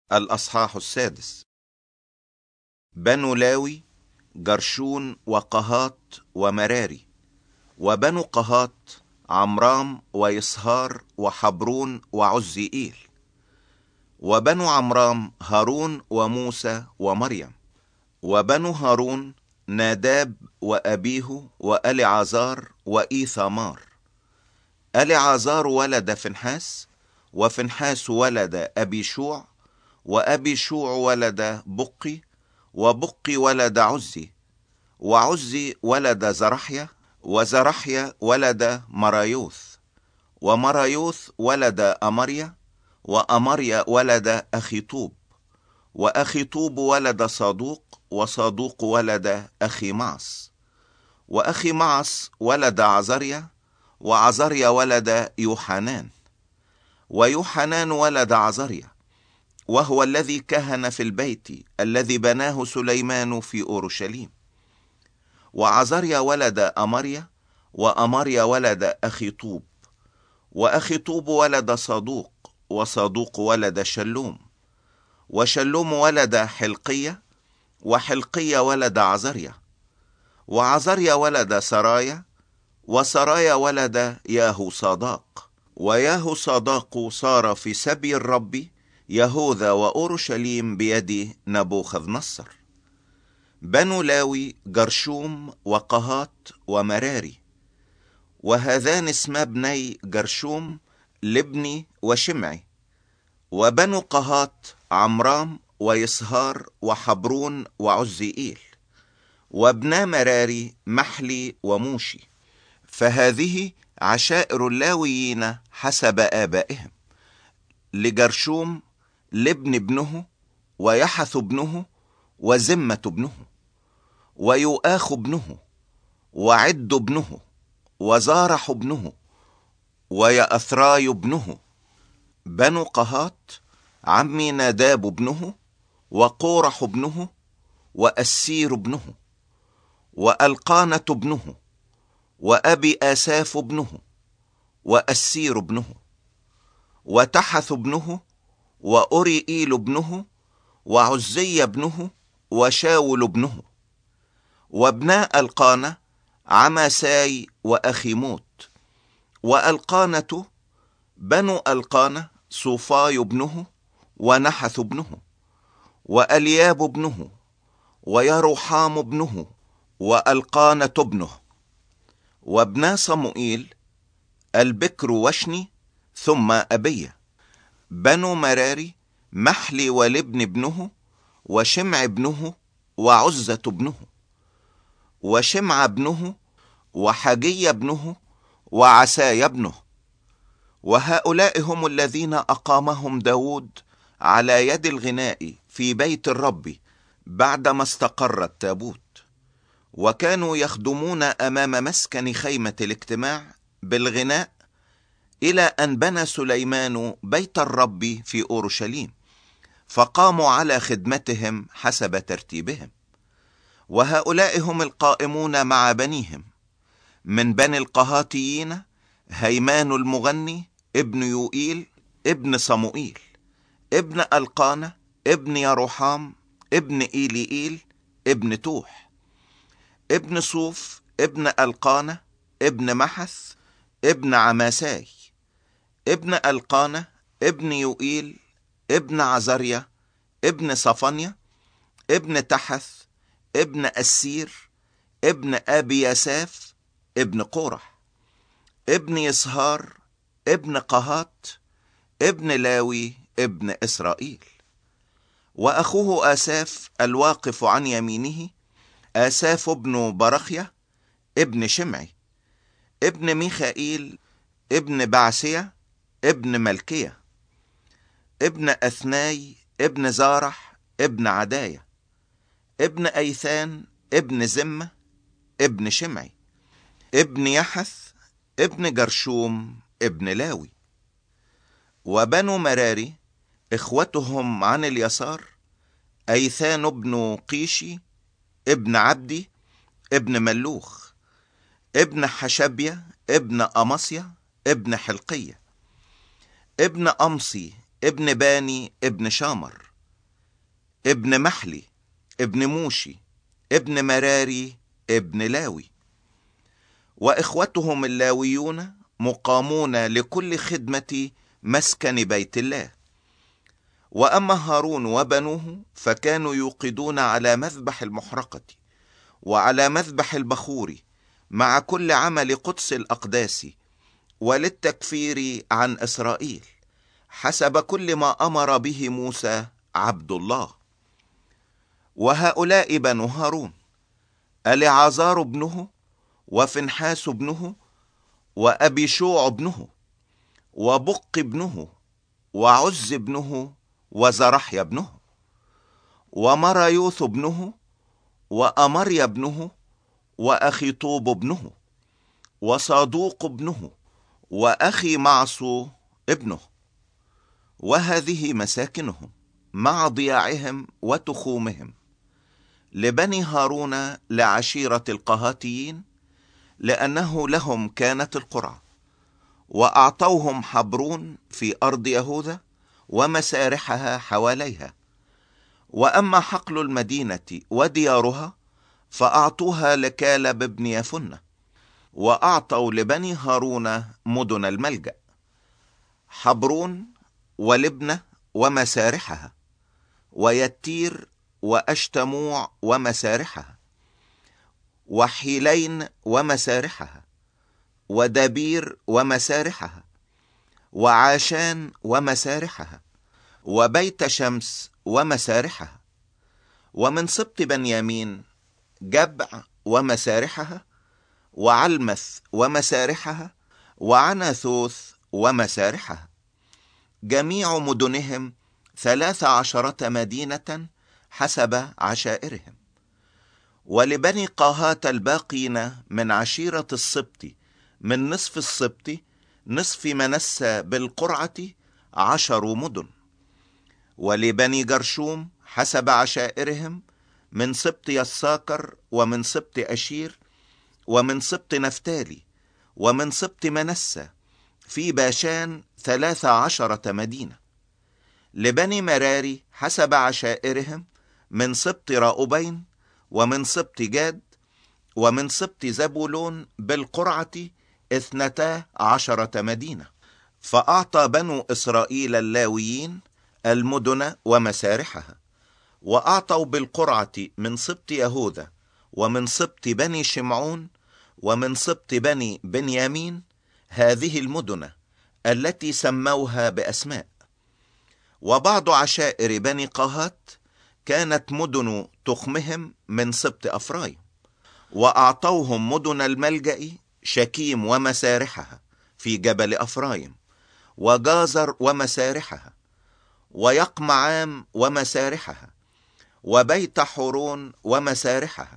الأصحاح 6. بنو لاوي: جرشون وقهات ومراري. وبنو قهات: عمرام ويصهار وحبرون وعزيئيل. وبنو عمرام: هارون وموسى ومريم. وبنو هارون: ناداب وأبيه وألعازار وإيثامار. ألعازار ولد فنحاس، وفنحاس ولد أبيشوع، وأبيشوع ولد بقي، وبقي ولد عزي، وعزي ولد زرحيا، وزرحيا ولد مرايوث، ومرايوث ولد أمريا، وأمريا ولد أخيطوب، وأخيطوب ولد صادوق، وصادوق ولد أخي معص، وأخي معص ولد عزريا، وعزريا ولد يوحنان، ويوحنان ولد عزريا، وهو الذي كهن في البيت الذي بناه سليمان في أورشليم. وعزريا ولد أمريا، وأمريا ولد أخيطوب، وأخيطوب ولد صادوق، وصادوق ولد شلوم، وشلوم ولد حلقية، وحلقية ولد عزريا، وعزريا ولد سرايا، وسرايا ولد ياهو صاداق، وياهو صاداق صار في سبي الرب يهوذا وأورشليم بيد نبوخذ نصر. بنو لاوي: جرشوم وقهات ومراري. وهذان اسما ابني جرشوم: لبني وشمعي. وبنو قهات: عمرام ويصهار وحبرون وعزيئيل. وابنا مراري: محلي وموشي. فهذه عشائر اللاويين حسب آبائهم: لجرشوم لبن ابنه، ويحث ابنه، وزمة ابنه، ويؤاخ ابنه، وعد ابنه، وزارح ابنه، ويأثراي ابنه. بنو قهات: عمي ناداب ابنه، وقورح ابنه، وأسير ابنه، وألقانة ابنه، وأبي آساف ابنه، وأسير ابنه، وتحث ابنه، وأوريئيل ابنه، وعزي ابنه، وشاول ابنه. وابناء ألقانة: عماساي وأخيموت. وألقانة: بنو ألقانة: صوفاي ابنه، ونحث ابنه، وألياب ابنه، ويروحام ابنه، وألقانة ابنه. وابنا صموئيل: البكر وشني، ثم أبيه. بنو مراري: محلي ولبن ابنه، وشمع ابنه، وعزة ابنه، وشمع ابنه، وحجي ابنه، وعساي ابنه. وهؤلاء هم الذين أقامهم داود على يد الغناء في بيت الرب بعدما استقر التابوت. وكانوا يخدمون أمام مسكن خيمة الاجتماع بالغناء إلى أن بنى سليمان بيت الرب في أورشليم، فقاموا على خدمتهم حسب ترتيبهم. وهؤلاء هم القائمون مع بنيهم: من بني القهاتيين: هيمان المغني ابن يوئيل ابن صموئيل، ابن ألقانة ابن يروحام ابن إيليئيل ابن توح، ابن صوف ابن ألقانة ابن محث ابن عماساي، ابن ألقانة ابن يوئيل ابن عزريا ابن صفانيا، ابن تحث ابن أسير ابن أبي ياساف ابن قورح، ابن يصهار ابن قهات ابن لاوي ابن إسرائيل. وأخوه آساف الواقف عن يمينه: آساف ابن برخيا ابن شمعي، ابن ميخائيل ابن بعسية ابن ملكية، ابن أثناي ابن زارح ابن عداية، ابن أيثان ابن زمة ابن شمعي، ابن يحث ابن جرشوم ابن لاوي. وبنو مراري إخوتهم عن اليسار: أيثان ابن قيشي ابن عبدي ابن ملوخ، ابن حشبية ابن أمصيا ابن حلقية، ابن أمصي ابن باني ابن شامر، ابن محلي ابن موشي ابن مراري ابن لاوي. وإخوتهم اللاويون مقامون لكل خدمة مسكن بيت الله. وأما هارون وبنوه فكانوا يوقدون على مذبح المحرقة وعلى مذبح البخور مع كل عمل قدس الأقداس وللتكفير عن إسرائيل حسب كل ما أمر به موسى عبد الله. وهؤلاء بنو هارون: العازار ابنه، وفنحاس ابنه، وأبيشوع ابنه، وبق ابنه، وعز ابنه، وزرحيا ابنه، ومرايوث ابنه، وأمريا ابنه، وأخيطوب ابنه، وصادوق ابنه، وأخي معصو ابنه. وهذه مساكنهم مع ضياعهم وتخومهم لبني هارون لعشيرة القهاتيين، لأنه لهم كانت القرعة. وأعطوهم حبرون في أرض يهوذا ومسارحها حواليها. وأما حقل المدينة وديارها فأعطوها لكالب بن يفنة. وأعطوا لبني هارون مدن الملجأ: حبرون ولبنة ومسارحها، ويتير وأشتموع ومسارحها، وحيلين ومسارحها، ودبير ومسارحها، وعاشان ومسارحها، وبيت شمس ومسارحها. ومن سبط بنيامين جبع ومسارحها، وعلمث ومسارحها، وعناثوث ومسارحها. جميع مدنهم 13 مدينة حسب عشائرهم. ولبني قاهات الباقين من عشيرة السبط من نصف السبط نصف منسى بالقرعة 10 مدن. ولبني جرشوم حسب عشائرهم من سبط يساكر، ومن سبط أشير، ومن سبط نفتالي، ومن سبط منسى في باشان 13 مدينة. لبني مراري حسب عشائرهم من سبط راؤبين، ومن سبط جاد، ومن سبط زبولون بالقرعة 12 مدينة. فأعطى بنو إسرائيل اللاويين المدن ومسارحها. وأعطوا بالقرعة من سبط يهوذا، ومن سبط بني شمعون، ومن سبط بني بنيامين هذه المدن التي سموها بأسماء. وبعض عشائر بني قاهات كانت مدن تخمهم من سبط أفرايم. وأعطوهم مدن الملجأ: شكيم ومسارحها في جبل أفرايم، وجازر ومسارحها، ويقمعام ومسارحها، وبيت حورون ومسارحها،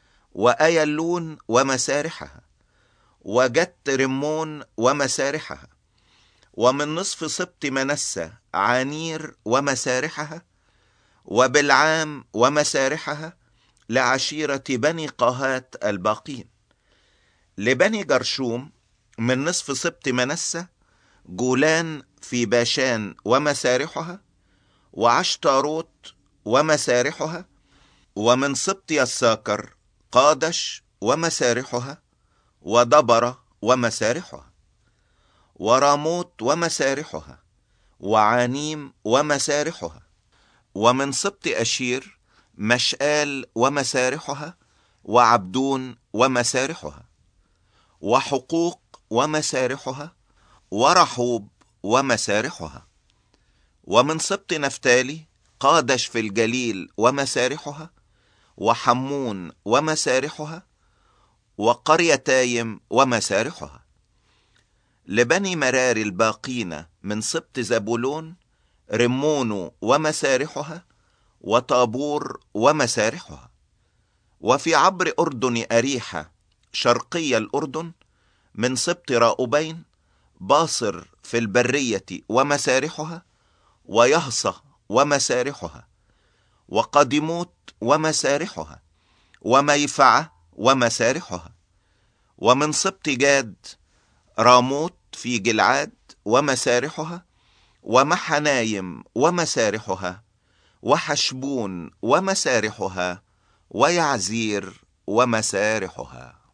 وأيلون ومسارحها، وجت رمون ومسارحها. ومن نصف سبط منسى عانير ومسارحها، وبلعام ومسارحها لعشيرة بني قاهات الباقين. لبني جرشوم من نصف سبط منسى جولان في باشان ومسارحها، وعشتاروت ومسارحها. ومن سبط يساكر قادش ومسارحها، ودبر ومسارحها، وراموت ومسارحها، وعانيم ومسارحها. ومن سبط أشير مشآل ومسارحها، وعبدون ومسارحها، وحقوق ومسارحها، ورحوب ومسارحها. ومن سبط نفتالي قادش في الجليل ومسارحها، وحمون ومسارحها، وقريتايم ومسارحها. لبني مراري الباقين من سبط زبولون رمون ومسارحها، وطابور ومسارحها. وفي عبر أردن أريحة شرقي الأردن من سبط راؤبين باصر في البرية ومسارحها، ويهصة ومسارحها، وقدموت ومسارحها، وميفعة ومسارحها. ومن سبط جاد راموت في جلعاد ومسارحها، ومحنايم ومسارحها، وحشبون ومسارحها، ويعزير ومسارحها.